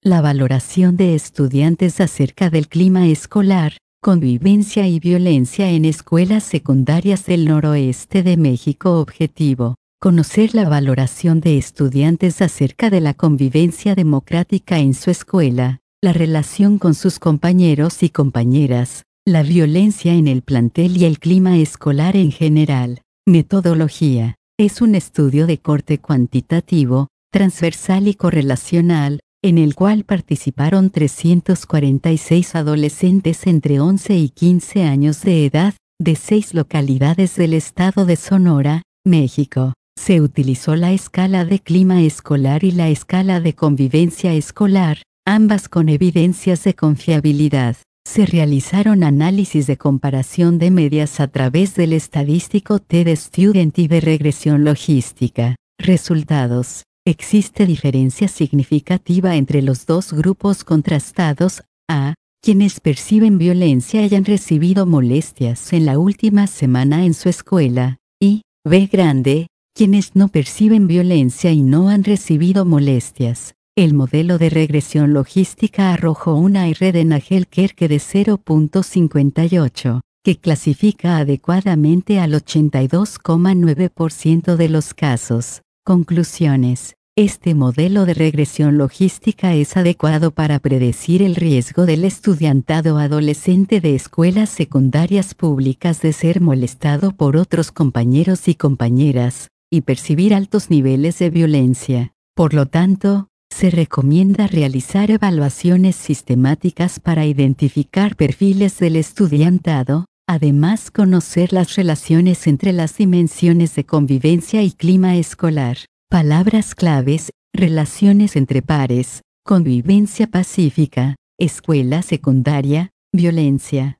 La valoración de estudiantes acerca del clima escolar, convivencia y violencia en escuelas secundarias del noroeste de México. Objetivo: conocer la valoración de estudiantes acerca de la convivencia democrática en su escuela, la relación con sus compañeros y compañeras, la violencia en el plantel y el clima escolar en general. Metodología: es un estudio de corte cuantitativo, transversal y correlacional, en el cual participaron 346 adolescentes entre 11 y 15 años de edad, de 6 localidades del estado de Sonora, México. Se utilizó la escala de clima escolar y la escala de convivencia escolar, ambas con evidencias de confiabilidad. Se realizaron análisis de comparación de medias a través del estadístico TED-Student y de regresión logística. Resultados: existe diferencia significativa entre los dos grupos contrastados: A, quienes perciben violencia y han recibido molestias en la última semana en su escuela, y B grande, quienes no perciben violencia y no han recibido molestias. El modelo de regresión logística arrojó una R de Nagelkerke de 0.58, que clasifica adecuadamente al 82,9% de los casos. Conclusiones: este modelo de regresión logística es adecuado para predecir el riesgo del estudiantado adolescente de escuelas secundarias públicas de ser molestado por otros compañeros y compañeras, y percibir altos niveles de violencia. Por lo tanto, se recomienda realizar evaluaciones sistemáticas para identificar perfiles del estudiantado, además conocer las relaciones entre las dimensiones de convivencia y clima escolar. Palabras claves: relaciones entre pares, convivencia pacífica, escuela secundaria, violencia.